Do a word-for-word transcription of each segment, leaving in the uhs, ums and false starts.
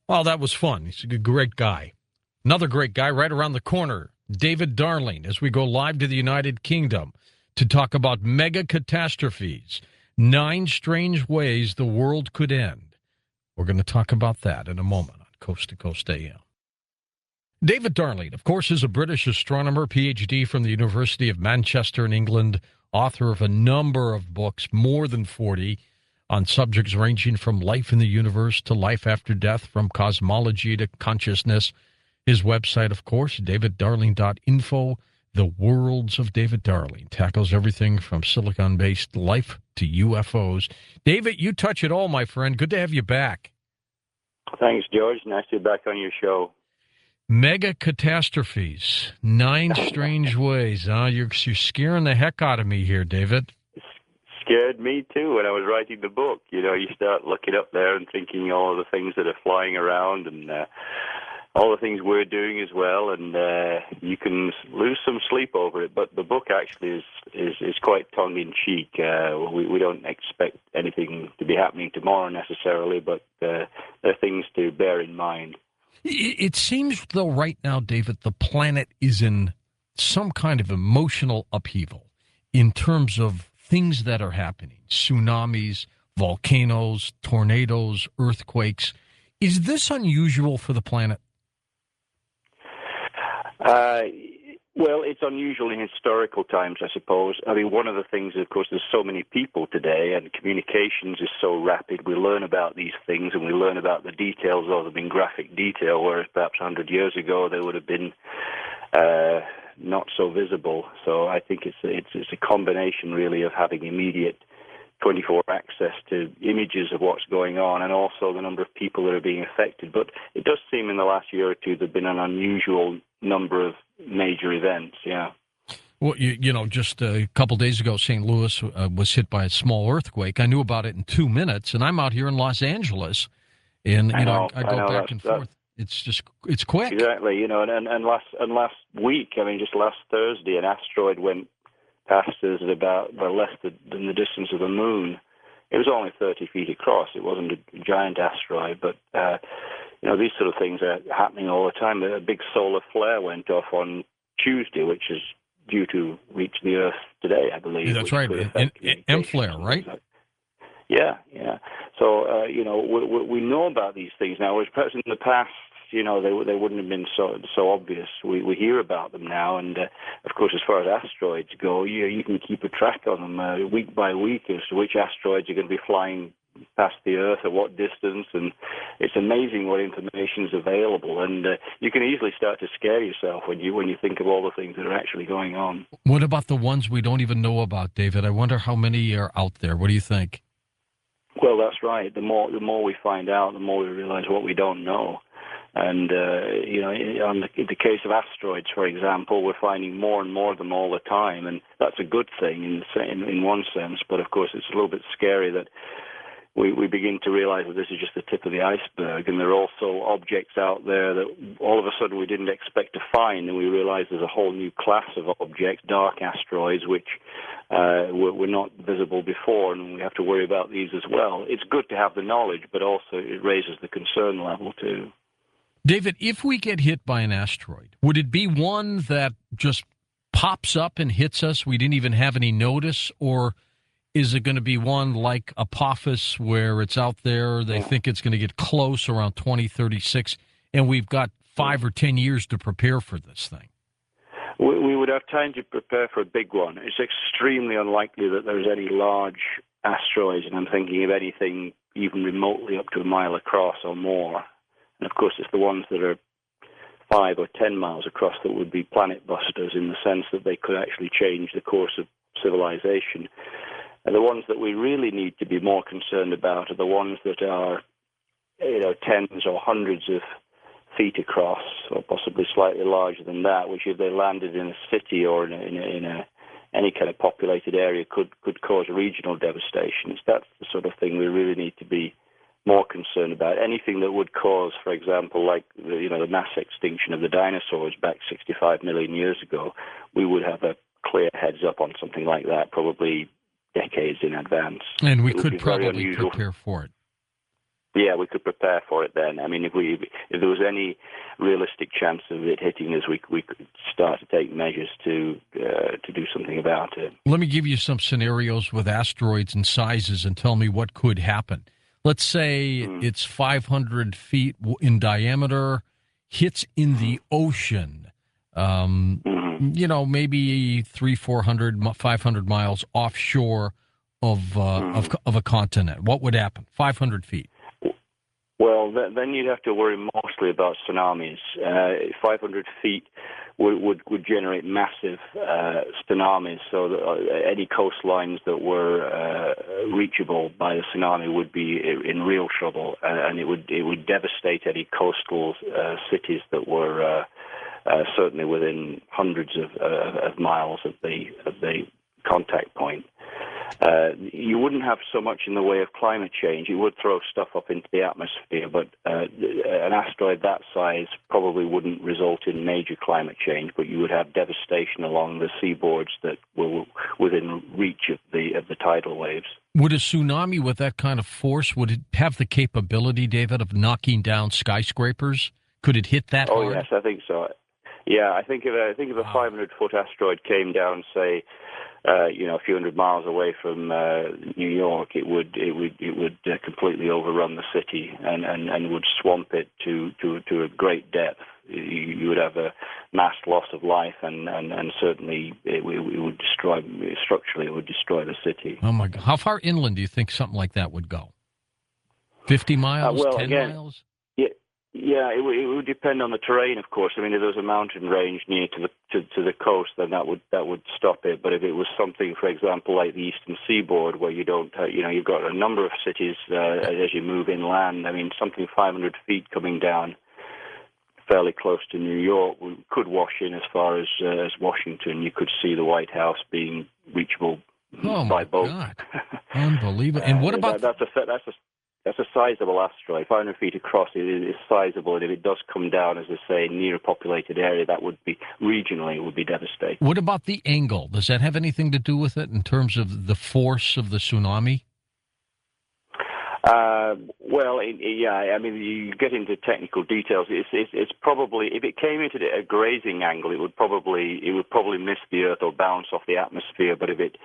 Well, that was fun. He's a good- great guy. Another great guy right around the corner, David Darling, as we go live to the United Kingdom to talk about mega catastrophes, nine strange ways the world could end. We're going to talk about that in a moment on Coast to Coast A M. David Darling, of course, is a British astronomer, P H D from the University of Manchester in England, author of a number of books, more than forty, on subjects ranging from life in the universe to life after death, from cosmology to consciousness. His website, of course, david darling dot info. The Worlds of David Darling tackles everything from silicon-based life to U F Os. David, you touch it all, my friend. Good to have you back. Thanks, George. Nice to be back on your show. Mega catastrophes, nine strange ways. Huh? You're, you're scaring the heck out of me here, David. Scared me too when I was writing the book. You know, you start looking up there and thinking all of the things that are flying around and uh, all the things we're doing as well, and uh, you can lose some sleep over it. But the book actually is is, is quite tongue-in-cheek. Uh, we, we don't expect anything to be happening tomorrow necessarily, but uh, there are things to bear in mind. It seems, though, right now, David, the planet is in some kind of emotional upheaval in terms of things that are happening, tsunamis, volcanoes, tornadoes, earthquakes. Is this unusual for the planet? Uh, well, it's unusual in historical times, I suppose. I mean, one of the things, of course, there's so many people today, and communications is so rapid. We learn about these things, and we learn about the details of them in graphic detail, whereas perhaps one hundred years ago they would have been uh, not so visible. So I think it's, it's, it's a combination, really, of having immediate twenty-four access to images of what's going on, and also the number of people that are being affected. But it does seem in the last year or two there have been an unusual number of major events, yeah. Well, you, you know, just a couple days ago, Saint Louis uh, was hit by a small earthquake. I knew about it in two minutes, and I'm out here in Los Angeles, and, you I know, know, I, I I go know back that's, and that's forth. It's just, it's quick. exactly, you know, and, and, and last and last week, I mean, just last Thursday, an asteroid went past us at about well, less than the distance of the moon. It was only thirty feet across. It wasn't a giant asteroid, but uh, you know, these sort of things are happening all the time. A big solar flare went off on Tuesday, which is due to reach the Earth today, I believe. Yeah, that's which right. could And, affect and, and communications flare, and right? things like that. Yeah, yeah. So uh, you know, we, we, we know about these things now. Whereas perhaps in the past, you know, they they wouldn't have been so so obvious. We we hear about them now, and uh, of course, as far as asteroids go, you you can keep a track on them uh, week by week as to which asteroids are going to be flying past the Earth at what distance, and it's amazing what information is available. And uh, you can easily start to scare yourself when you when you think of all the things that are actually going on. What about the ones we don't even know about, David? I wonder how many are out there. What do you think? Well, that's right. The more the more we find out, the more we realize what we don't know. And, uh, you know, in the, in the case of asteroids, for example, we're finding more and more of them all the time. And that's a good thing in, in, in one sense. But, of course, it's a little bit scary that we, we begin to realize that this is just the tip of the iceberg. And there are also objects out there that all of a sudden we didn't expect to find. And we realize there's a whole new class of objects, dark asteroids, which uh, were, were not visible before. And we have to worry about these as well. It's good to have the knowledge, but also it raises the concern level, too. David, if we get hit by an asteroid, would it be one that just pops up and hits us? We didn't even have any notice? Or is it going to be one like Apophis where it's out there, they Yeah. think it's going to get close around twenty thirty-six, and we've got five or ten years to prepare for this thing? We, we would have time to prepare for a big one. It's extremely unlikely that there's any large asteroids, and I'm thinking of anything even remotely up to a mile across or more. And, of course, it's the ones that are five or ten miles across that would be planet busters in the sense that they could actually change the course of civilization. And the ones that we really need to be more concerned about are the ones that are, you know, tens or hundreds of feet across, or possibly slightly larger than that, which if they landed in a city or in a, in a, in a any kind of populated area could, could cause regional devastation. That's the sort of thing we really need to be more concerned about. Anything that would cause, for example, like the, you know, the mass extinction of the dinosaurs back sixty-five million years ago, we would have a clear heads up on something like that, probably decades in advance. And we It would could be very probably unusual. prepare for it. Yeah, we could prepare for it then. I mean, if we if there was any realistic chance of it hitting us, we we could start to take measures to uh, to do something about it. Let me give you some scenarios with asteroids and sizes and tell me what could happen. Let's say Mm. it's five hundred feet in diameter, hits in the ocean. Um, Mm-hmm. you know, maybe three, four hundred, five hundred miles offshore of uh, Mm-hmm. of of a continent. What would happen? Five hundred feet. Well, th- then you'd have to worry mostly about tsunamis. Uh, five hundred feet would, would, would generate massive uh, tsunamis, so that, uh, any coastlines that were uh, reachable by the tsunami would be in real trouble, uh, and it would it would devastate any coastal uh, cities that were uh, uh, certainly within hundreds of, uh, of miles of the of the contact point. Uh, you wouldn't have so much in the way of climate change. You would throw stuff up into the atmosphere, but uh, an asteroid that size probably wouldn't result in major climate change, but you would have devastation along the seaboards that were within reach of the of the tidal waves. Would a tsunami with that kind of force, would it have the capability, David, of knocking down skyscrapers? Could it hit that oh, hard? Oh, yes, I think so. Yeah, I think if, I think if a Wow. five hundred foot asteroid came down, say, Uh, you know, a few hundred miles away from uh, New York, it would it would it would uh, completely overrun the city and, and, and would swamp it to, to, to a great depth. You, you would have a mass loss of life, and, and, and certainly it, it would destroy structurally. It would destroy the city. Oh my God! How far inland do you think something like that would go? Fifty miles, uh, well, ten again, miles? Yeah. Yeah, it, it would depend on the terrain, of course. I mean, if there was a mountain range near to the to, to the coast, then that would that would stop it. But if it was something, for example, like the eastern seaboard, where you don't, uh, you know, you've got a number of cities uh, as you move inland. I mean, something five hundred feet coming down, fairly close to New York, could wash in as far as uh, as Washington. You could see the White House being reachable Oh by my boat. God! Unbelievable. And what Uh, about that, that's a that's a That's a sizable asteroid. five hundred feet across it is sizable, and if it does come down, as I say, near a populated area, that would be, regionally, it would be devastating. what about the angle? Does that have anything to do with it in terms of the force of the tsunami? Uh, well, it, it, yeah, I mean, you get into technical details. It's, it's, it's probably, if it came into a grazing angle, it would probably it would probably miss the Earth or bounce off the atmosphere. But if it,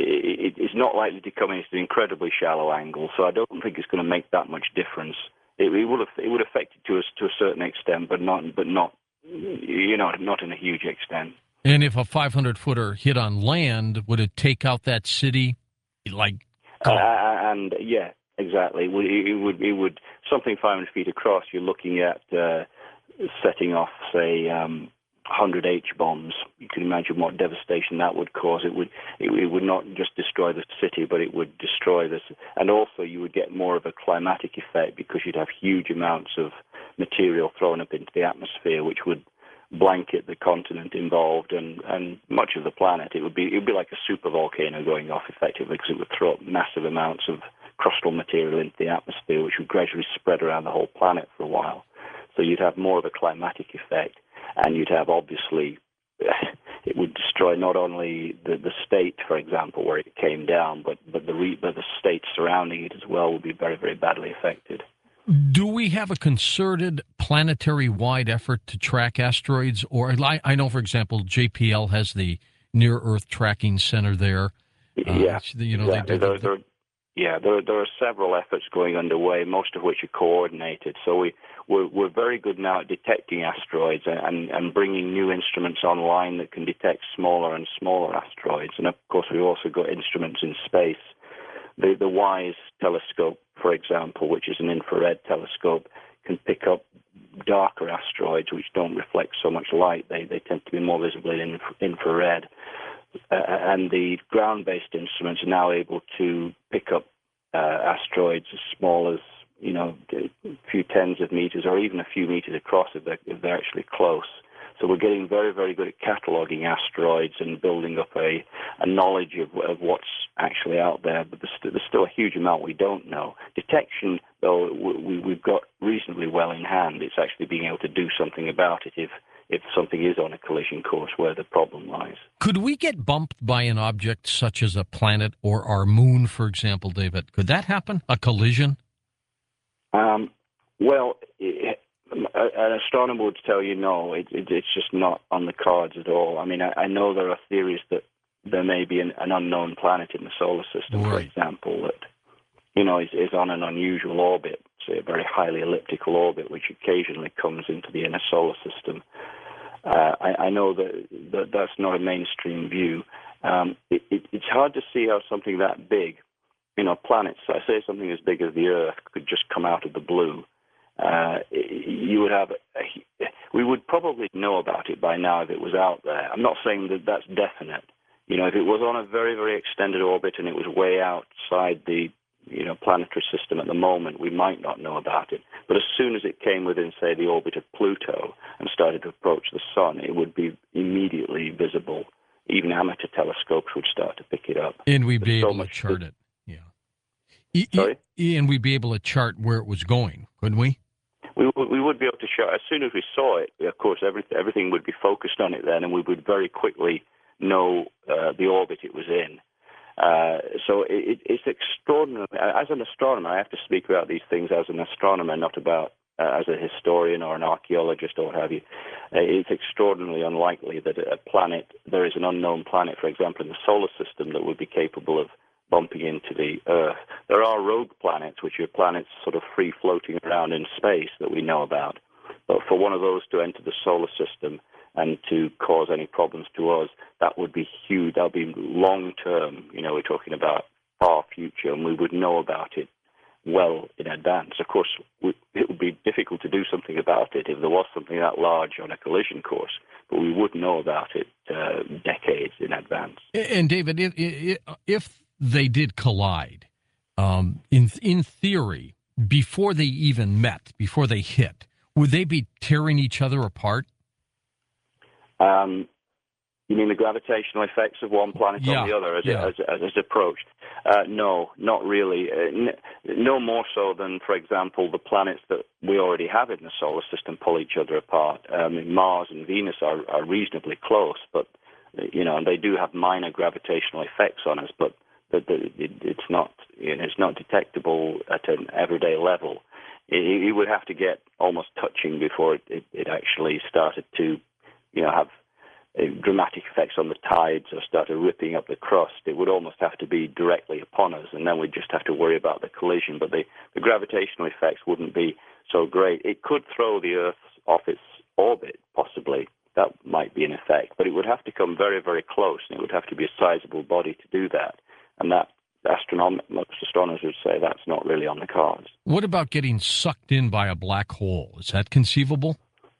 it it's not likely to come into an incredibly shallow angle, so I don't think it's going to make that much difference. It, it would have, it would affect it to us to a certain extent, but not but not you know not in a huge extent. And if a five hundred footer hit on land, would it take out that city? Like, uh, and yeah. Exactly. It would, it would, it would something five hundred feet across. You're looking at uh, setting off, say, um, one hundred H bombs. You can imagine what devastation that would cause. It would, it, it would not just destroy the city, but it would destroy this. And also, you would get more of a climatic effect because you'd have huge amounts of material thrown up into the atmosphere, which would blanket the continent involved and, and much of the planet. It would be, it would be like a super volcano going off effectively because it would throw up massive amounts of crustal material into the atmosphere, which would gradually spread around the whole planet for a while. So you'd have more of a climatic effect, and you'd have, obviously, it would destroy not only the, the state, for example, where it came down, but, but, the re, but the states surrounding it as well would be very, very badly affected. Do we have a concerted planetary-wide effort to track asteroids? Or I, I know, for example, J P L has the Near-Earth Tracking Center there. Yeah, uh, you know, exactly. they do there, the, there, yeah, there, there are several efforts going underway, most of which are coordinated. So we, we're, we're very good now at detecting asteroids and, and bringing new instruments online that can detect smaller and smaller asteroids. And, of course, we've also got instruments in space. The, the WISE telescope, for example, which is an infrared telescope, can pick up darker asteroids which don't reflect so much light. They, they tend to be more visible in infrared. Uh, and the ground-based instruments are now able to pick up uh, asteroids as small as, you know, a few tens of meters or even a few meters across if they're, if they're actually close. So we're getting very, very good at cataloging asteroids and building up a, a knowledge of, of what's actually out there. But there's, st- there's still a huge amount we don't know. Detection, though, we, we've got reasonably well in hand. It's actually being able to do something about it if, if something is on a collision course where the problem lies. Could we get bumped by an object such as a planet or our moon, for example, David? Could that happen? A collision? Um, well, it, an astronomer would tell you no, it, it, it's just not on the cards at all. I mean, I, I know there are theories that there may be an, an unknown planet in the solar system, Right. for example, that you know is, is on an unusual orbit, say a very highly elliptical orbit, which occasionally comes into the inner solar system. Uh, I, I know that, that that's not a mainstream view. Um, it, it, it's hard to see how something that big, you know, planets, I say something as big as the Earth, could just come out of the blue. Uh, you would have, a, we would probably know about it by now if it was out there. I'm not saying that that's definite. You know, if it was on a very, very extended orbit and it was way outside the, you know, planetary system at the moment, we might not know about it. But as soon as it came within, say, the orbit of Pluto and started to approach the sun, it would be immediately visible. Even amateur telescopes would start to pick it up. And we'd There's be so able to much chart that- it. Yeah. E- e- Sorry? And we'd be able to chart where it was going, couldn't we? We, we would be able to show, as soon as we saw it, of course, everything, everything would be focused on it then, and we would very quickly know uh, the orbit it was in. Uh, so it, it's extraordinary. As an astronomer, I have to speak about these things as an astronomer, not about uh, as a historian or an archaeologist or what have you. Uh, it's extraordinarily unlikely that a planet, there is an unknown planet, for example, in the solar system that would be capable of bumping into the Earth. There are rogue planets, which are planets sort of free floating around in space that we know about. But for one of those to enter the solar system and to cause any problems to us, that would be huge. That would be long term. You know, we're talking about far future, and we would know about it well in advance. Of course, we, it would be difficult to do something about it if there was something that large on a collision course, but we would know about it uh, decades in advance. And David, if, if they did collide, um, in in theory, before they even met, before they hit, would they be tearing each other apart? Um, you mean the gravitational effects of one planet Yeah, on the other as, yeah. it, as, as it's approached? Uh, no, not really. Uh, n- no more so than, for example, the planets that we already have in the solar system pull each other apart. Um, Mars and Venus are, are reasonably close, but you know, and they do have minor gravitational effects on us, but the, the, it, it's not you know, it's not detectable at an everyday level. It, it would have to get almost touching before it, it, it actually started to, you know, have uh, dramatic effects on the tides or started ripping up the crust. It would almost have to be directly upon us, and then we'd just have to worry about the collision. But the, the gravitational effects wouldn't be so great. It could throw the Earth off its orbit, possibly. That might be an effect, but it would have to come very, very close, and it would have to be a sizable body to do that. And that astronom- most astronomers would say that's not really on the cards. What about getting sucked in by a black hole? Is that conceivable?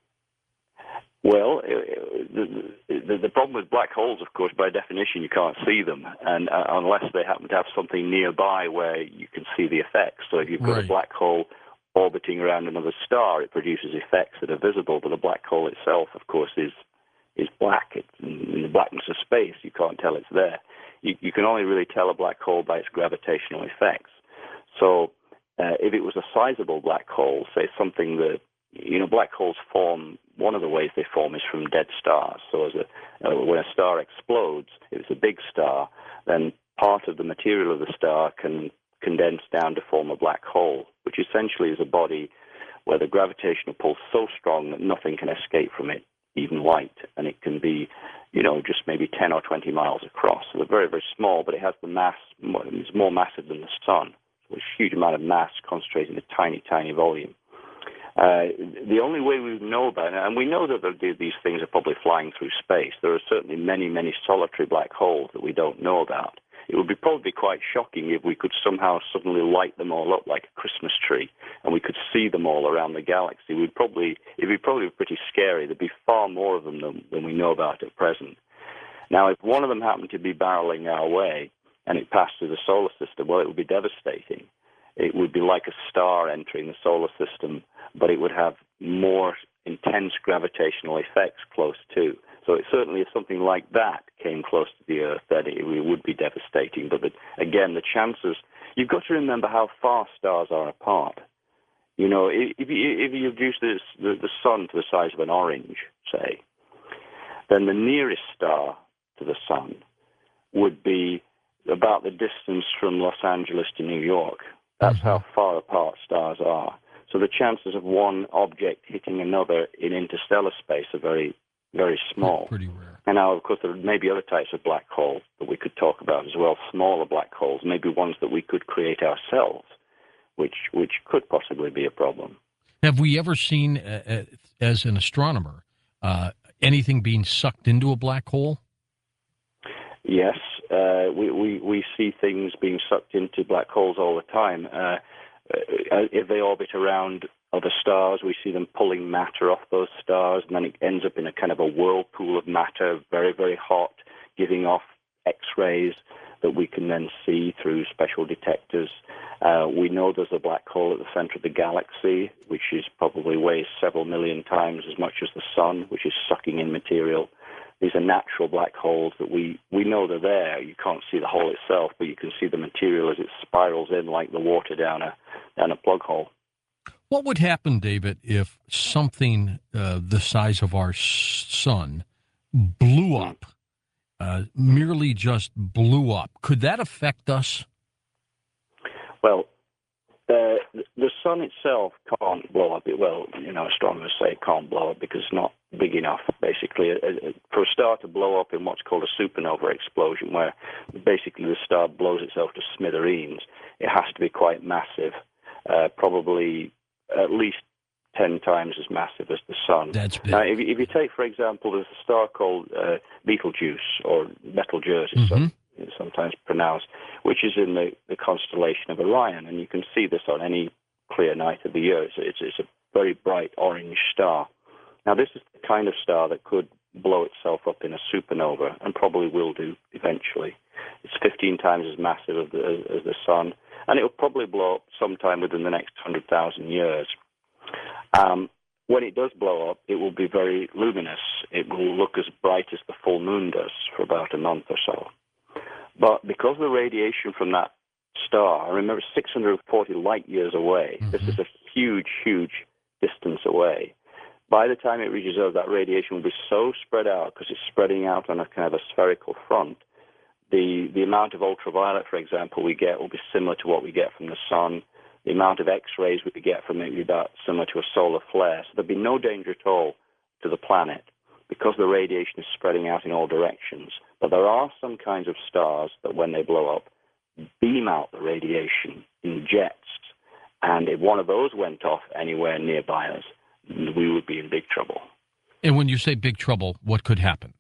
Well, the, the, the problem with black holes, of course, by definition, you can't see them, and uh, unless they happen to have something nearby where you can see the effects. So if you've got Right. a black hole orbiting around another star, it produces effects that are visible, but the black hole itself, of course, is is black. It's in the blackness of space. You can't tell it's there. You, you can only really tell a black hole by its gravitational effects. So uh, if it was a sizable black hole, say something that, you know, black holes form, one of the ways they form is from dead stars. So as a, uh, when a star explodes, if it's a big star, then part of the material of the star can condense down to form a black hole, which essentially is a body where the gravitational pull is so strong that nothing can escape from it, even light, and it can be, you know, just maybe ten or twenty miles across. So they're very, very small, but it has the mass, it's more massive than the sun. So there's a huge amount of mass concentrated in a tiny, tiny volume. Uh, the only way we know about it, and we know that these things are probably flying through space, there are certainly many, many solitary black holes that we don't know about. It would be probably quite shocking if we could somehow suddenly light them all up like a Christmas tree, and we could see them all around the galaxy. We'd probably, it'd be probably pretty scary. There'd be far more of them than, than we know about at present. Now, if one of them happened to be barreling our way and it passed through the solar system, well, it would be devastating. It would be like a star entering the solar system, but it would have more intense gravitational effects close to. So it certainly, if something like that came close to the Earth, then it, it would be devastating. But the, again, the chances, you've got to remember how far stars are apart. You know, if, if you, if you reduce this, the, the sun to the size of an orange, say, then the nearest star to the sun would be about the distance from Los Angeles to New York. That's Mm-hmm. how far apart stars are. So the chances of one object hitting another in interstellar space are very, very small. Pretty rare. And now, of course, there may be other types of black holes that we could talk about as well, smaller black holes, maybe ones that we could create ourselves, which which could possibly be a problem. Have we ever seen, uh, as an astronomer, uh, anything being sucked into a black hole? Yes, uh, we, we, we see things being sucked into black holes all the time. Uh, if they orbit around other stars, we see them pulling matter off those stars, and then it ends up in a kind of a whirlpool of matter, very, very hot, giving off X-rays that we can then see through special detectors. Uh, we know there's a black hole at the center of the galaxy, which is probably weighs several million times as much as the sun, which is sucking in material. These are natural black holes that we, we know they're there. You can't see the hole itself, but you can see the material as it spirals in like the water down a down a plug hole. What would happen, David, if something uh, the size of our sun blew up, uh, merely just blew up? Could that affect us? Well, uh, the sun itself can't blow up. It, well, you know, astronomers say it can't blow up because it's not big enough, basically. For a star to blow up in what's called a supernova explosion, where basically the star blows itself to smithereens, it has to be quite massive, uh, probably at least ten times as massive as the sun. That's big. Now, if, if you take, for example, there's a star called uh, Betelgeuse, or Betelgeuse, mm-hmm. some, sometimes pronounced, which is in the, the constellation of Orion, and you can see this on any clear night of the year. It's, it's, it's a very bright orange star. Now, this is the kind of star that could blow itself up in a supernova, and probably will do eventually. It's fifteen times as massive as the, as the sun, and it will probably blow up sometime within the next one hundred thousand years. Um, when it does blow up, it will be very luminous. It will look as bright as the full moon does for about a month or so. But because of the radiation from that star, remember, six hundred forty light years away, mm-hmm. this is a huge, huge distance away. By the time it reaches Earth, that radiation will be so spread out, because it's spreading out on a kind of a spherical front. The, the amount of ultraviolet, for example, we get will be similar to what we get from the sun. The amount of X-rays we get from it will be about similar to a solar flare. So there'll be no danger at all to the planet because the radiation is spreading out in all directions. But there are some kinds of stars that, when they blow up, beam out the radiation in jets. And if one of those went off anywhere nearby us, we would be in big trouble. And when you say big trouble, what could happen?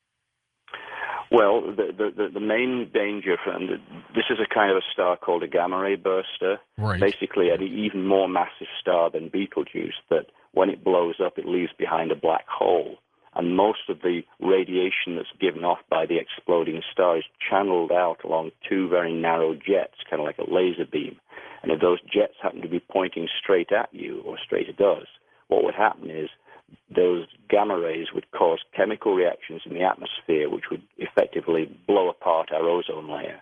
Well, the the, the main danger from the, this is a kind of a star called a gamma ray burster. Right. Basically, an even more massive star than Betelgeuse. That when it blows up, it leaves behind a black hole, and most of the radiation that's given off by the exploding star is channeled out along two very narrow jets, kind of like a laser beam. And if those jets happen to be pointing straight at you, or straight at us, what would happen is those gamma rays would cause chemical reactions in the atmosphere, which would effectively blow apart our ozone layer.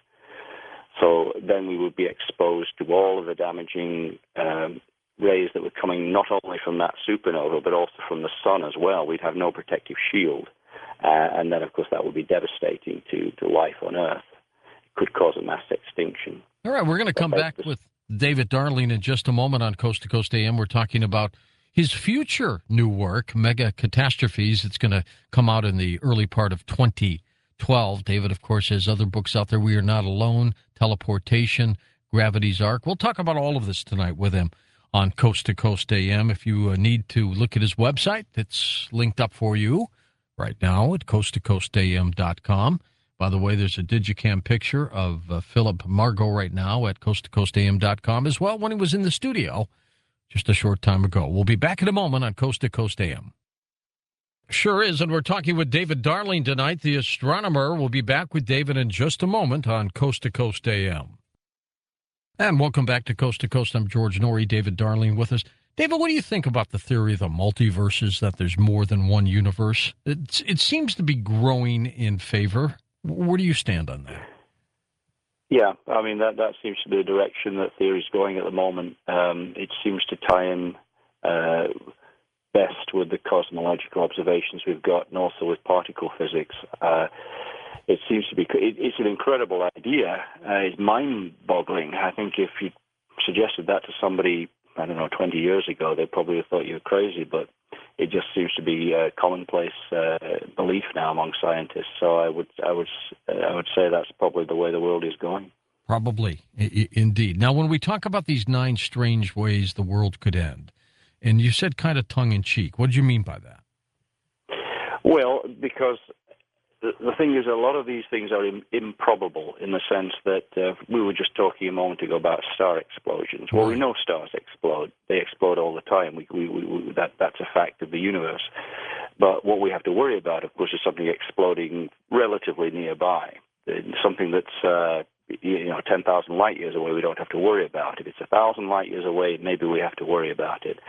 So then we would be exposed to all of the damaging um, rays that were coming not only from that supernova, but also from the sun as well. We'd have no protective shield. Uh, and then, of course, that would be devastating to, to life on Earth. It could cause a mass extinction. All right, we're going to come back with David Darling in just a moment on Coast to Coast A M. We're talking about his future new work, Mega Catastrophes. It's going to come out in the early part of twenty twelve. David, of course, has other books out there. We Are Not Alone, Teleportation, Gravity's Arc. We'll talk about all of this tonight with him on Coast to Coast A M. If you uh, need to look at his website, it's linked up for you right now at coast to coast a m dot com. By the way, there's a Digicam picture of uh, Philip Margot right now at coast to coast a m dot com as well, when he was in the studio just a short time ago. We'll be back in a moment on Coast to Coast A M. Sure is, and we're talking with David Darling tonight, the astronomer. We'll be back with David in just a moment on Coast to Coast A M. And welcome back to Coast to Coast. I'm George Norrie, David Darling with us. David, what do you think about the theory of the multiverses, that there's more than one universe? It's, it seems to be growing in favor. Where do you stand on that? Yeah, I mean, that, that seems to be the direction that theory is going at the moment. Um, it seems to tie in uh, best with the cosmological observations we've got, and also with particle physics. Uh, it seems to be, it, it's an incredible idea. Uh, it's mind-boggling. I think if you suggested that to somebody I don't know, twenty years ago, they probably would have thought you were crazy, but it just seems to be a commonplace uh, belief now among scientists. So I would, I would, I would say that's probably the way the world is going. Probably, I- indeed. Now, when we talk about these nine strange ways the world could end, and you said kind of tongue-in-cheek, what did you mean by that? Well, because the, the thing is, a lot of these things are im- improbable in the sense that uh, we were just talking a moment ago about star explosions. Well, we know stars explode; they explode all the time. We, we, we, we, that that's a fact of the universe. But what we have to worry about, of course, is something exploding relatively nearby, something that's uh, you know ten thousand light years away. We don't have to worry about it. If it's a thousand light years away, maybe we have to worry about it.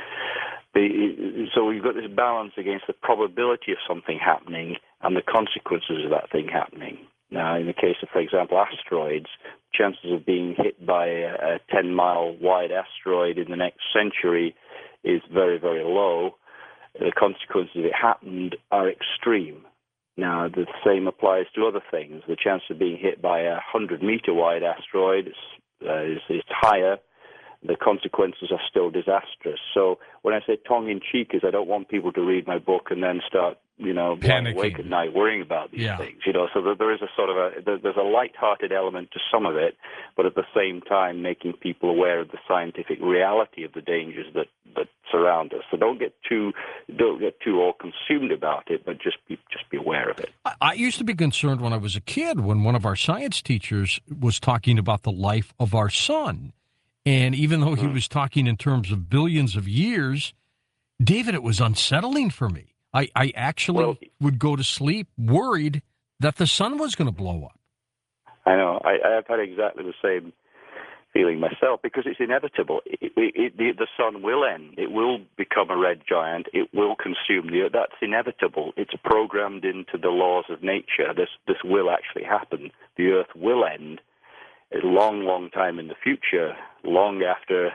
The, so we've got this balance against the probability of something happening and the consequences of that thing happening. Now, in the case of, for example, asteroids, chances of being hit by a ten-mile wide asteroid in the next century is very, very low. The consequences if it happened are extreme. Now, the same applies to other things. The chance of being hit by a hundred-meter wide asteroid is, uh, is, is higher. The consequences are still disastrous. So when I say tongue-in-cheek is I don't want people to read my book and then start, you know, lying awake at night worrying about these yeah. things. You know, so there is a sort of a there's a light-hearted element to some of it, but at the same time making people aware of the scientific reality of the dangers that, that surround us. So don't get too don't get too all consumed about it, but just be just be aware of it. I, I used to be concerned when I was a kid when one of our science teachers was talking about the life of our sun. And even though he was talking in terms of billions of years, David, it was unsettling for me. I, I actually well, would go to sleep worried that the sun was going to blow up. I know. I, I've had exactly the same feeling myself because it's inevitable. It, it, it, the sun will end. It will become a red giant. It will consume the earth. That's inevitable. It's programmed into the laws of nature. This, this will actually happen. The earth will end. A long, long time in the future, long after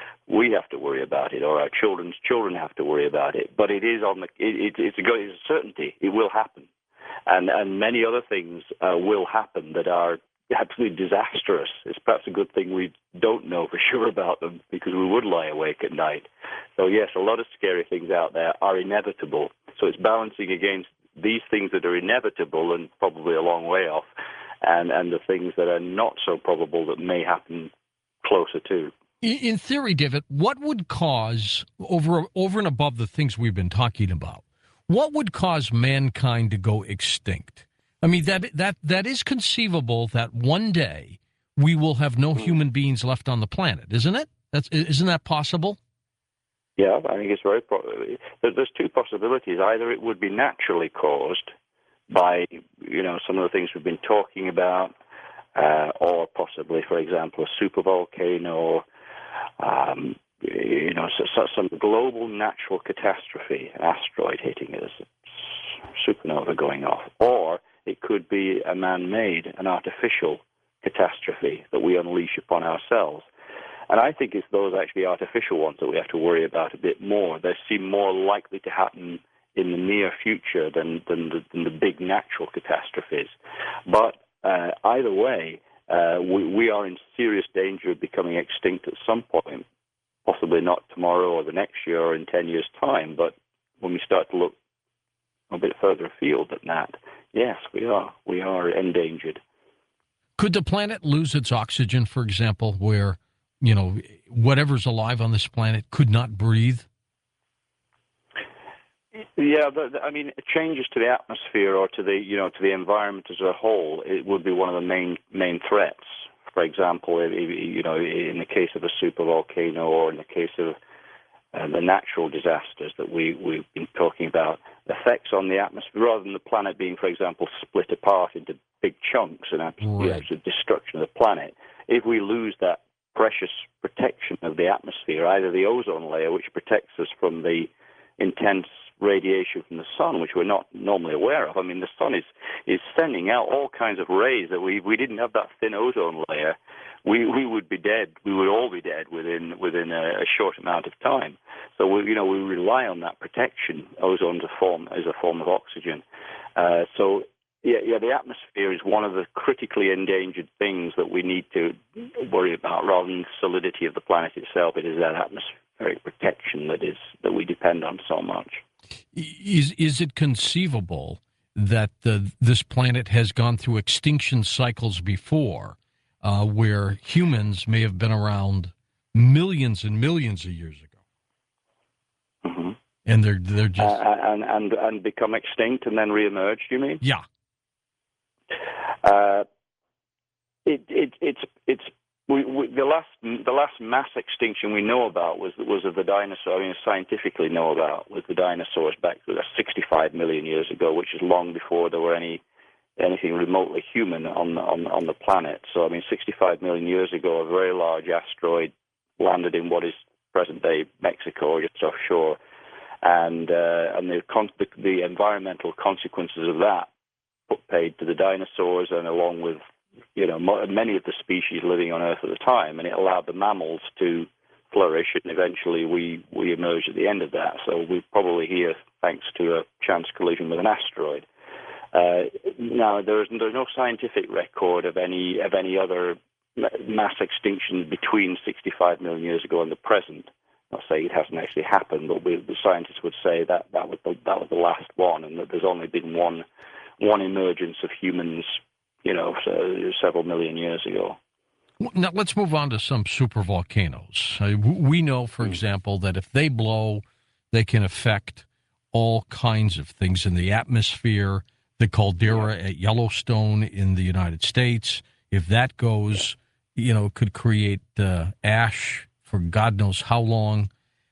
we have to worry about it, or our children's children have to worry about it. But it is on the it, it, it's, a, it's a certainty. It will happen, and and many other things uh, will happen that are absolutely disastrous. It's perhaps a good thing we don't know for sure about them because we would lie awake at night. So yes, a lot of scary things out there are inevitable. So it's balancing against these things that are inevitable and probably a long way off. And, and the things that are not so probable that may happen closer to. In theory, David, what would cause, over over and above the things we've been talking about, what would cause mankind to go extinct? I mean, that that that is conceivable that one day we will have no human beings left on the planet, isn't it? That's isn't that possible? Yeah, I think it's very probable. There's two possibilities. Either it would be naturally caused by, you know, some of the things we've been talking about, uh, or possibly, for example, a supervolcano, um, you know, so, so some global natural catastrophe, an asteroid hitting us, supernova going off, or it could be a man-made, an artificial catastrophe that we unleash upon ourselves. And I think it's those actually artificial ones that we have to worry about a bit more. They seem more likely to happen in the near future than, than, the, than the big natural catastrophes. But uh, either way, uh, we, we are in serious danger of becoming extinct at some point, possibly not tomorrow or the next year or in ten years' time, but when we start to look a bit further afield than that, yes, we are. We are endangered. Could the planet lose its oxygen, for example, where, you know, whatever's alive on this planet could not breathe? Yeah, but, I mean, changes to the atmosphere or to the, you know, to the environment as a whole, it would be one of the main main threats. For example, you know, in the case of a supervolcano or in the case of uh, the natural disasters that we, we've been talking about, effects on the atmosphere, rather than the planet being, for example, split apart into big chunks and absolute right. you know, destruction of the planet. If we lose that precious protection of the atmosphere, either the ozone layer, which protects us from the intense radiation from the sun, which we're not normally aware of. I mean, the sun is, is sending out all kinds of rays that we we didn't have that thin ozone layer, we we would be dead. We would all be dead within within a, a short amount of time. So we you know we rely on that protection. Ozone is a form is a form of oxygen. Uh, so yeah, yeah, the atmosphere is one of the critically endangered things that we need to worry about rather than the solidity of the planet itself. It is that atmospheric protection that is that we depend on so much. Is is it conceivable that the, this planet has gone through extinction cycles before, uh, where humans may have been around millions and millions of years ago, Mm-hmm. and they're they're just uh, and and and become extinct and then reemerge? You mean? yeah. Uh, it, it, it's it's we, we, the last the last mass extinction we know about was was of the dinosaur. I mean, scientifically know about was the dinosaurs back to sixty-five million years ago, which is long before there were any anything remotely human on on on the planet. So I mean, sixty-five million years ago, a very large asteroid landed in what is present-day Mexico, just offshore, and uh, and the, the the environmental consequences of that paid to the dinosaurs, and along with, you know, many of the species living on Earth at the time, and it allowed the mammals to flourish, and eventually we, we emerged at the end of that. So we're probably here thanks to a chance collision with an asteroid. Uh, now, there's, there's no scientific record of any of any other mass extinction between sixty-five million years ago and the present. Not saying it hasn't actually happened, but we, the scientists would say that that was the, that was the last one, and that there's only been one one emergence of humans, you know, so several million years ago. Now, let's move on to some supervolcanoes. Uh, we know, for example, that if they blow, they can affect all kinds of things in the atmosphere. The caldera at Yellowstone in the United States, if that goes, you know, could create uh, ash for God knows how long.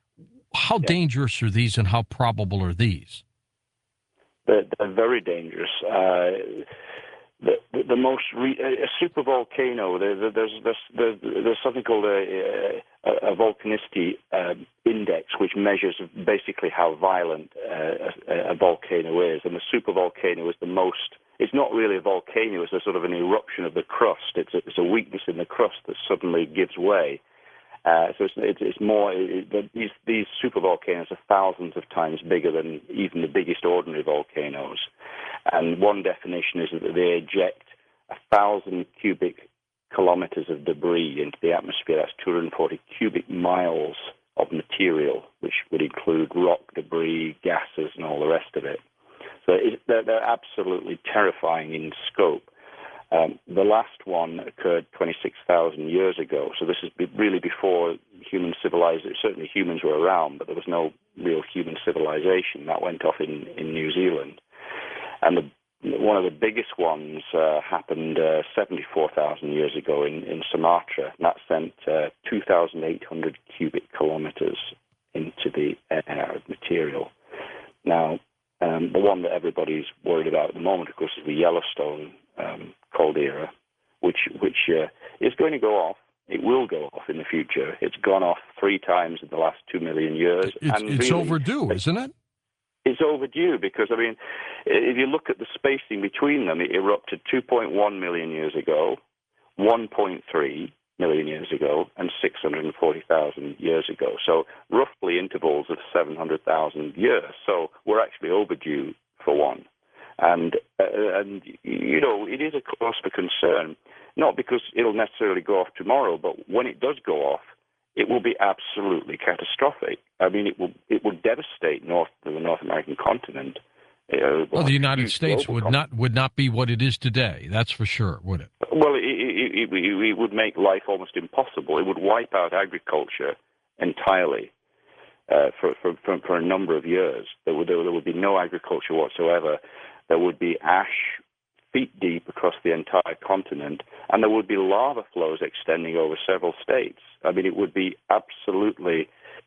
How yeah. dangerous are these, and how probable are these? They're, they're very dangerous. Uh, the, the, the most re- a supervolcano. There, there's, there's there's something called a, a, a volcanicity um, index, which measures basically how violent uh, a, a volcano is. And the supervolcano is the most. It's not really a volcano. It's a sort of an eruption of the crust. It's a, it's a weakness in the crust that suddenly gives way. Uh, so it's, it's, it's more, it, these, these supervolcanoes are thousands of times bigger than even the biggest ordinary volcanoes. And one definition is that they eject a thousand cubic kilometers of debris into the atmosphere. That's two hundred forty cubic miles of material, which would include rock, debris, gases, and all the rest of it. So it, they're, they're absolutely terrifying in scope. Um, the last one occurred twenty-six thousand years ago, so this is really before human civilization. Certainly humans were around, but there was no real human civilization. That went off in, in New Zealand. And the, one of the biggest ones uh, happened uh, seventy-four thousand years ago in, in Sumatra, and that sent uh, two thousand eight hundred cubic kilometers into the air of material. Now, um, the one that everybody's worried about at the moment, of course, is the Yellowstone Um, caldera, which which uh, is going to go off. It will go off in the future. It's gone off three times in the last two million years. It's, and it's really, overdue, isn't it? It's overdue because, I mean, if you look at the spacing between them, it erupted two point one million years ago, one point three million years ago, and six hundred forty thousand years ago. So roughly intervals of seven hundred thousand years. So we're actually overdue for one. And, uh, and you know, it is a cause for concern, not because it'll necessarily go off tomorrow, but when it does go off, it will be absolutely catastrophic. I mean, it will it will devastate North the North American continent. Uh, well, the United States would not would not be what it is today. That's for sure, would it? Well, it, it, it, it would make life almost impossible. It would wipe out agriculture entirely uh, for, for, for for a number of years. There would there would be no agriculture whatsoever. There would be ash feet deep across the entire continent, and there would be lava flows extending over several states. I mean, it would be absolutely,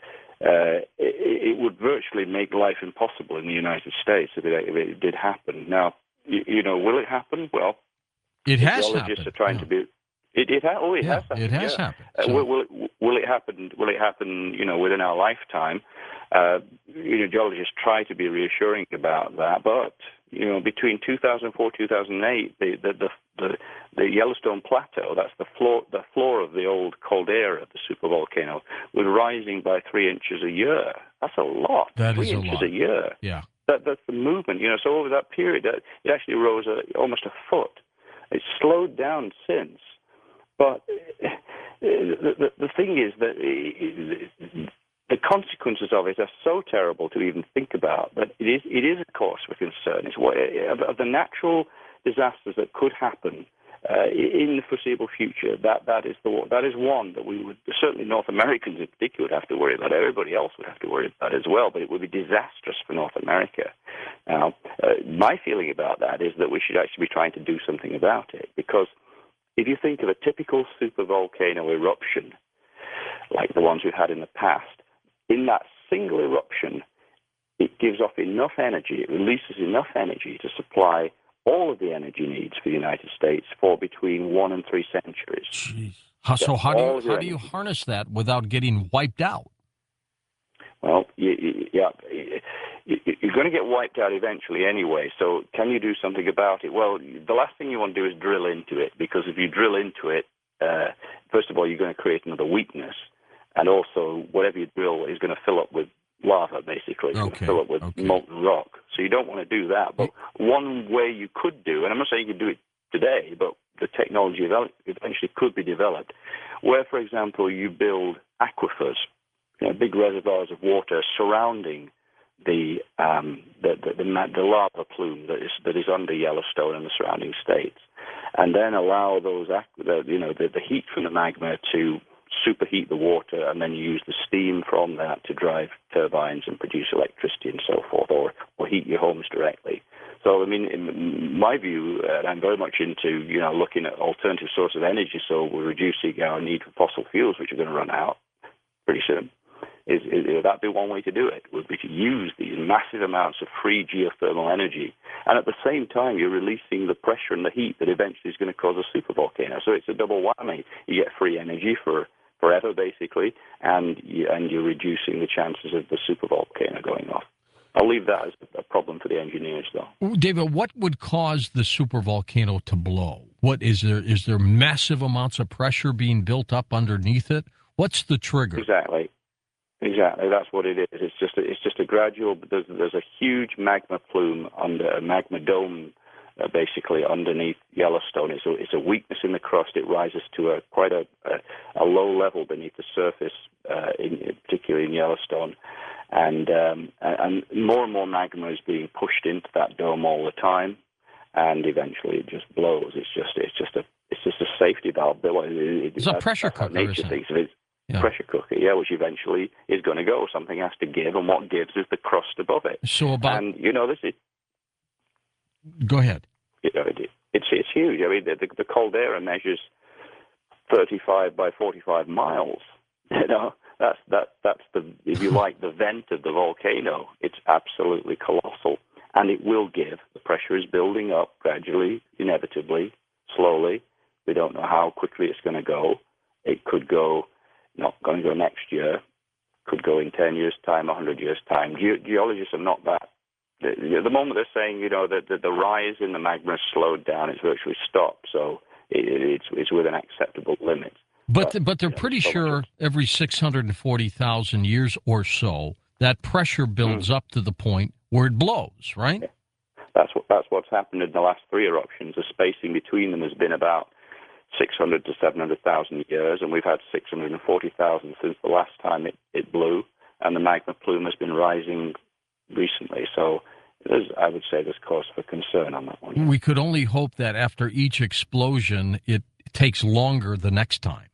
uh, it, it would virtually make life impossible in the United States if it, if it did happen. Now, you, you know, will it happen? Well, it has geologists happened. are trying yeah. to be. It, it ha- oh, it yeah, has happened. It has yeah. happened. So. Uh, will, will, it, will it happen? Will it happen? You know, within our lifetime? Uh, you know, geologists try to be reassuring about that, but you know, between two thousand four, two thousand eight, the the, the the the Yellowstone Plateau, that's the floor the floor of the old caldera, the supervolcano, was rising by three inches a year. That's a lot. That three is a inches lot. a year. Yeah. that, that's the movement. You know, so over that period, uh, it actually rose a, almost a foot. It's slowed down since. But uh, the, the, the thing is that uh, the consequences of it are so terrible to even think about that it is it is a cause for concern. It's what, of the natural disasters that could happen uh, in the foreseeable future. That that is the that is one that we would, certainly North Americans in particular, would have to worry about. Everybody else would have to worry about as well. But it would be disastrous for North America. Now, uh, my feeling about that is that we should actually be trying to do something about it, because if you think of a typical supervolcano eruption, like the ones we've had in the past, in that single eruption, it gives off enough energy, it releases enough energy to supply all of the energy needs for the United States for between one and three centuries. Jeez. How, so how do you how do you harness that without getting wiped out? Well, you, you, yeah, you, you're going to get wiped out eventually anyway. So can you do something about it? Well, the last thing you want to do is drill into it, because if you drill into it, uh, first of all, you're going to create another weakness. And also, whatever you drill is going to fill up with lava, basically. It's okay. going to fill up with okay. molten rock. So you don't want to do that. But one way you could do, and I'm not saying you can do it today, but the technology eventually could be developed, where, for example, you build aquifers, you know, big reservoirs of water surrounding the um, the, the, the, the lava plume that is that is under Yellowstone and the surrounding states, and then allow those, the, you know, the, the heat from the magma to superheat the water, and then you use the steam from that to drive turbines and produce electricity and so forth, or, or heat your homes directly. So, I mean, in my view, uh, I'm very much into, you know, looking at alternative sources of energy, so we're reducing our need for fossil fuels, which are going to run out pretty soon. Is, is, is that be one way to do it? Would be to use these massive amounts of free geothermal energy, and at the same time you're releasing the pressure and the heat that eventually is going to cause a supervolcano. So it's a double whammy. You get free energy for forever, basically, and you, and you're reducing the chances of the supervolcano going off. I'll leave that as a problem for the engineers, though. David, what would cause the supervolcano to blow? What is there? Is there massive amounts of pressure being built up underneath it? What's the trigger? Exactly. Exactly, that's what it is. It's just a, it's just a gradual. There's, there's a huge magma plume under a magma dome, uh, basically underneath Yellowstone. It's a, it's a weakness in the crust. It rises to a quite a, a, a low level beneath the surface, uh, in, particularly in Yellowstone, and um, and more and more magma is being pushed into that dome all the time, and eventually it just blows. It's just it's just a it's just a safety valve. It, it's a pressure cooker. Nature thinks of it. Yeah. Pressure cooker, yeah, which eventually is going to go. Something has to give, and what gives is the crust above it. So about and you know this is. Go ahead. You know, it, it's it's huge. I mean, the, the, the caldera measures thirty-five by forty-five miles. You know, that's that that's the if you like the vent of the volcano. It's absolutely colossal, and it will give. The pressure is building up gradually, inevitably, slowly. We don't know how quickly it's going to go. It could go. Not going to go next year, could go in ten years' time, one hundred years' time. Ge- geologists are not that. The, the moment they're saying, you know, that the, the rise in the magma has slowed down, it's virtually stopped, so it, it's, it's within acceptable limits. But, but, but they're you know, pretty so sure every six hundred forty thousand years or so, that pressure builds mm. up to the point where it blows, right? Yeah. That's, what, that's what's happened in the last three eruptions. The spacing between them has been about six hundred to seven hundred thousand years, and we've had six hundred forty thousand since the last time it, it blew, and the magma plume has been rising recently. So there's, I would say there's cause for concern on that one. We could only hope that after each explosion, it takes longer the next time.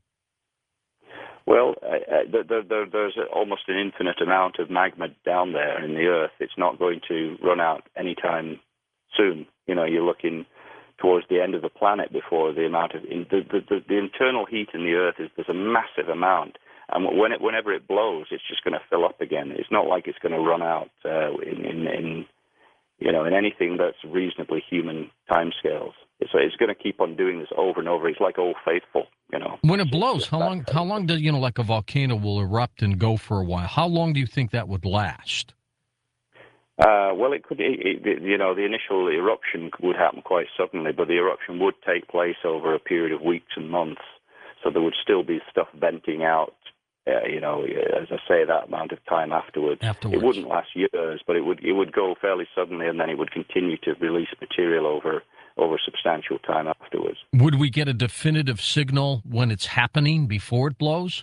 Well, uh, there, there, there's almost an infinite amount of magma down there in the Earth. It's not going to run out anytime soon. You know, you're looking towards the end of the planet before the amount of in, the, the the internal heat in the Earth is there's a massive amount, and when it, whenever it blows, it's just going to fill up again. It's not like it's going to run out uh, in, in in you know in anything that's reasonably human timescales. It's it's going to keep on doing this over and over. It's like Old Faithful, you know. When it blows, how long how long does you know like a volcano will erupt and go for a while? How long do you think that would last? Uh, well, it could, it, it, you know, the initial eruption would happen quite suddenly, but the eruption would take place over a period of weeks and months. So there would still be stuff venting out Uh, you know, as I say, that amount of time afterwards. Afterwards. It wouldn't last years, but it would it would go fairly suddenly, and then it would continue to release material over over substantial time afterwards. Would we get a definitive signal when it's happening before it blows?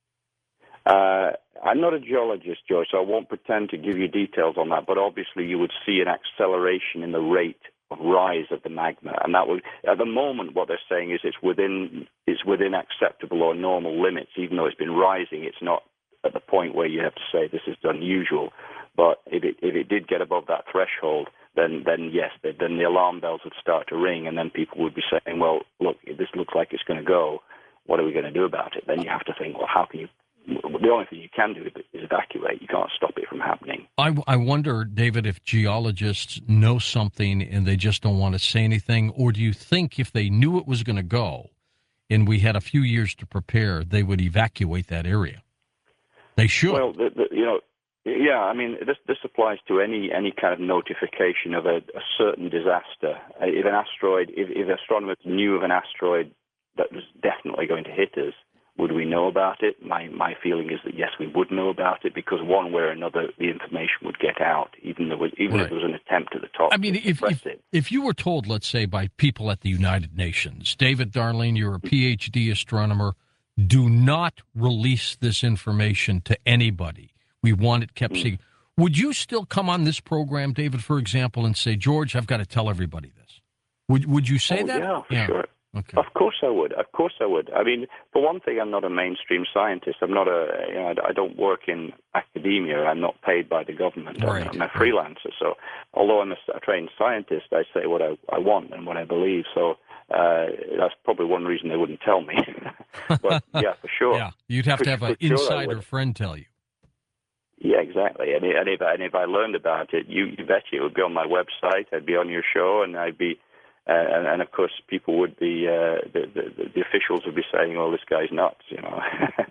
Uh, I'm not a geologist, George, so I won't pretend to give you details on that, but obviously you would see an acceleration in the rate of rise of the magma, and that would, at the moment, what they're saying is it's within it's within acceptable or normal limits. Even though it's been rising, it's not at the point where you have to say this is unusual. But if it if it did get above that threshold, then then yes, then the alarm bells would start to ring, and then people would be saying, well, look, this looks like it's going to go. What are we going to do about it? Then you have to think, well, how can you? The only thing you can do is evacuate. You can't stop it from happening. I, I wonder, David, if geologists know something and they just don't want to say anything, or do you think if they knew it was going to go and we had a few years to prepare, they would evacuate that area? They should. Well, the, the, you know, yeah, I mean, this this applies to any any kind of notification of a, a certain disaster. If an asteroid, if, if astronomers knew of an asteroid that was definitely going to hit us, would we know about it? My my feeling is that yes, we would know about it, because one way or another, the information would get out, even though even right. if there was an attempt at the top. I mean, to if if, it. if you were told, let's say, by people at the United Nations, David Darling, you're a P H D astronomer, do not release this information to anybody. We want it kept mm. secret. Would you still come on this program, David, for example, and say, George, I've got to tell everybody this? Would Would you say oh, that? Yeah, for yeah. sure. Okay. Of course I would. Of course I would. I mean, for one thing, I'm not a mainstream scientist. I'm not a. You know, I don't work in academia. I'm not paid by the government. Right. I'm, I'm a freelancer. So, although I'm a, a trained scientist, I say what I, I want and what I believe. So uh, that's probably one reason they wouldn't tell me. But yeah, for sure. Yeah, you'd have for, to have an sure insider friend tell you. Yeah, exactly. And, and, if, and if I learned about it, you, you bet you it would be on my website. I'd be on your show, and I'd be. Uh, and, and of course, people would be uh, the, the the officials would be saying, "Oh, this guy's nuts," you know.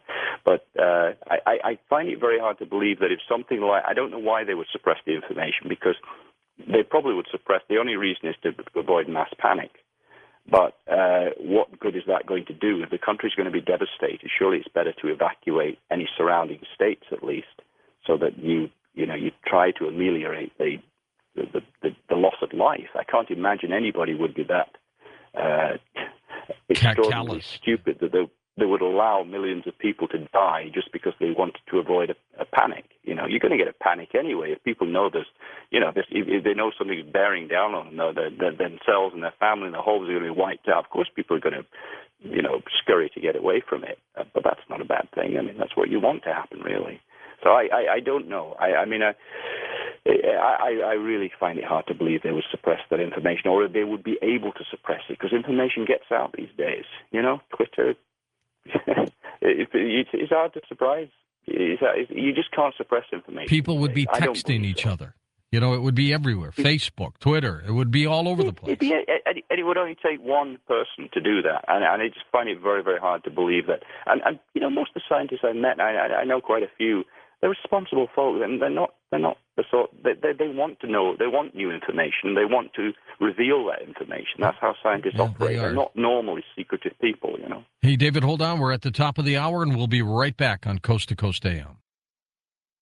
But uh, I, I find it very hard to believe that if something like I don't know why they would suppress the information, because they probably would suppress. The only reason is to avoid mass panic. But uh, what good is that going to do? If the country's going to be devastated, surely it's better to evacuate any surrounding states at least, so that you you know you try to ameliorate the. The, the, the loss of life. I can't imagine anybody would be that uh, extraordinarily stupid that they, they would allow millions of people to die just because they wanted to avoid a, a panic. You know, you're going to get a panic anyway if people know there's, you know, this, if, if they know something's bearing down on them, their, their, themselves and their family and their homes are going to be wiped out. Of course, people are going to, you know, scurry to get away from it. Uh, but that's not a bad thing. I mean, that's what you want to happen, really. So I, I, I don't know. I, I mean, I, I, I really find it hard to believe they would suppress that information, or they would be able to suppress it, because information gets out these days. You know, Twitter, it, it, it's hard to surprise. It's, it's, you just can't suppress information. People would be texting each so. other. You know, it would be everywhere. Facebook, Twitter, it would be all over the place. Be, and it would only take one person to do that. And, and I just find it very, very hard to believe that. And, and you know, most of the scientists I've met, I, I know quite a few, they're responsible folks, and they're not. They're not the sort. They, they they want to know. They want new information. They want to reveal that information. That's how scientists yeah, operate. They They're not normally secretive people, you know. Hey, David, hold on. We're at the top of the hour, and we'll be right back on Coast to Coast A M.